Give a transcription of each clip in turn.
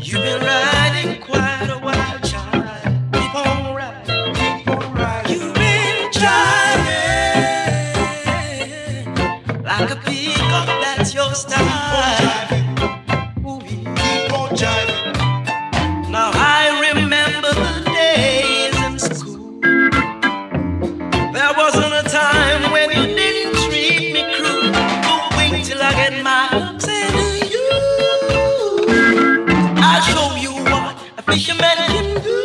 You've been riding quite a while, child. Keep on riding, keep on riding. You've been driving like a peacock, that's your style. Keep on jiving. Now I remember the days in school. There wasn't a time when you didn't treat me cruel. Oh, wait till I get my ups into you. I'll show you what a fisherman can do.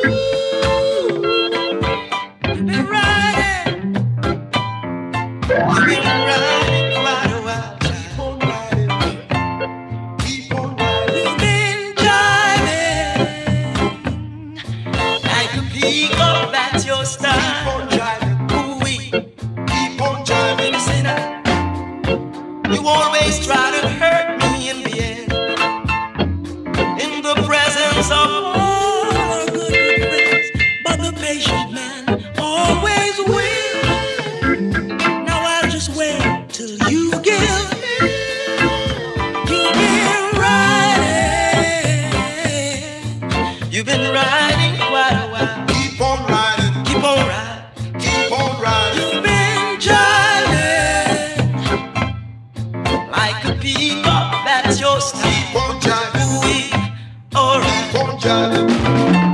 You've been riding. You've been riding quite a while. Keep on riding. Keep on riding. You've been driving like a peacock, that's your style. Keep on driving. Ooh-wee. Keep on driving. Listen up. You always try to hurt me in the end. In the presence of all our good friends, but the patient man always wins. Now I'll just wait till you give me. You've been riding. You've been riding quite a while. Keep on riding. Keep on riding. Keep on riding. You've been driving like a peacock, that's your style. Keep on jiving. Ooh-wee. All right. Keep on jiving.